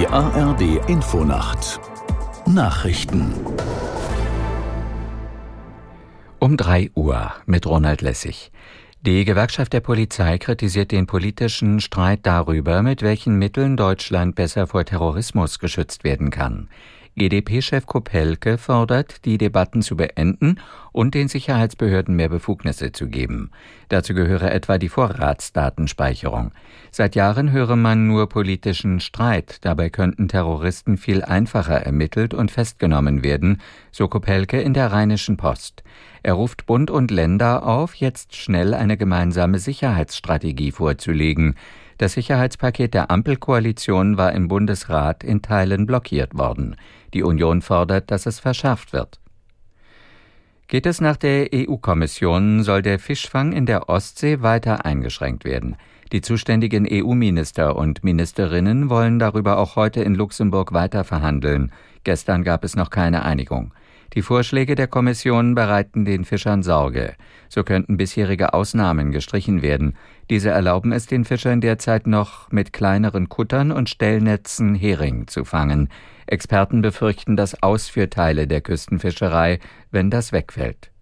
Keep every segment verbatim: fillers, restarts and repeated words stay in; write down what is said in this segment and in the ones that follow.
A R D Infonacht Nachrichten um drei Uhr mit Ronald Lessig. Die Gewerkschaft der Polizei kritisiert den politischen Streit darüber, mit welchen Mitteln Deutschland besser vor Terrorismus geschützt werden kann. G d P-Chef Kopelke fordert, die Debatten zu beenden und den Sicherheitsbehörden mehr Befugnisse zu geben. Dazu gehöre etwa die Vorratsdatenspeicherung. Seit Jahren höre man nur politischen Streit. Dabei könnten Terroristen viel einfacher ermittelt und festgenommen werden, so Kopelke in der Rheinischen Post. Er ruft Bund und Länder auf, jetzt schnell eine gemeinsame Sicherheitsstrategie vorzulegen. Das Sicherheitspaket der Ampelkoalition war im Bundesrat in Teilen blockiert worden. Die Union fordert, dass es verschärft wird. Geht es nach der E U-Kommission, soll der Fischfang in der Ostsee weiter eingeschränkt werden. Die zuständigen E U-Minister und Ministerinnen wollen darüber auch heute in Luxemburg weiter verhandeln. Gestern gab es noch keine Einigung. Die Vorschläge der Kommission bereiten den Fischern Sorge. So könnten bisherige Ausnahmen gestrichen werden. Diese erlauben es den Fischern derzeit noch, mit kleineren Kuttern und Stellnetzen Hering zu fangen. Experten befürchten das Aus für Teile der Küstenfischerei, wenn das wegfällt.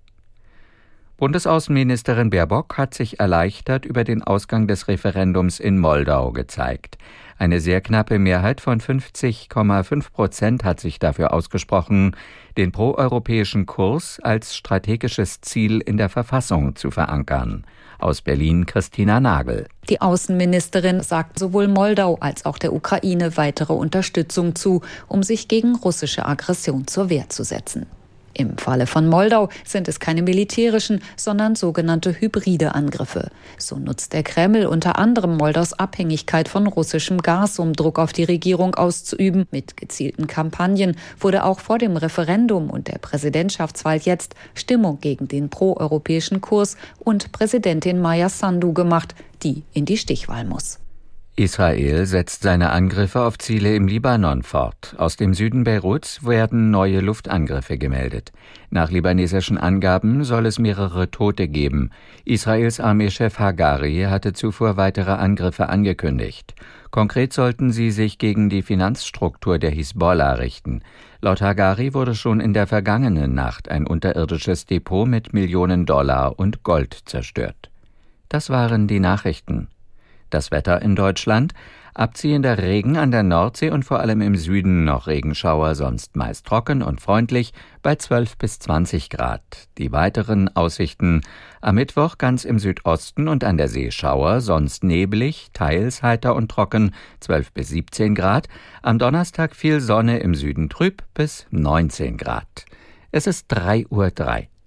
Bundesaußenministerin Baerbock hat sich erleichtert über den Ausgang des Referendums in Moldau gezeigt. Eine sehr knappe Mehrheit von fünfzig Komma fünf Prozent hat sich dafür ausgesprochen, den proeuropäischen Kurs als strategisches Ziel in der Verfassung zu verankern. Aus Berlin Christina Nagel. Die Außenministerin sagt sowohl Moldau als auch der Ukraine weitere Unterstützung zu, um sich gegen russische Aggression zur Wehr zu setzen. Im Falle von Moldau sind es keine militärischen, sondern sogenannte hybride Angriffe. So nutzt der Kreml unter anderem Moldaus Abhängigkeit von russischem Gas, um Druck auf die Regierung auszuüben. Mit gezielten Kampagnen wurde auch vor dem Referendum und der Präsidentschaftswahl jetzt Stimmung gegen den proeuropäischen Kurs und Präsidentin Maia Sandu gemacht, die in die Stichwahl muss. Israel setzt seine Angriffe auf Ziele im Libanon fort. Aus dem Süden Beiruts werden neue Luftangriffe gemeldet. Nach libanesischen Angaben soll es mehrere Tote geben. Israels Armeechef Hagari hatte zuvor weitere Angriffe angekündigt. Konkret sollten sie sich gegen die Finanzstruktur der Hisbollah richten. Laut Hagari wurde schon in der vergangenen Nacht ein unterirdisches Depot mit Millionen Dollar und Gold zerstört. Das waren die Nachrichten. Das Wetter in Deutschland: abziehender Regen an der Nordsee und vor allem im Süden noch Regenschauer, sonst meist trocken und freundlich bei zwölf bis zwanzig Grad. Die weiteren Aussichten: am Mittwoch ganz im Südosten und an der See Schauer, sonst neblig, teils heiter und trocken, zwölf bis siebzehn Grad. Am Donnerstag viel Sonne, im Süden trüb bis neunzehn Grad. Es ist drei Uhr drei.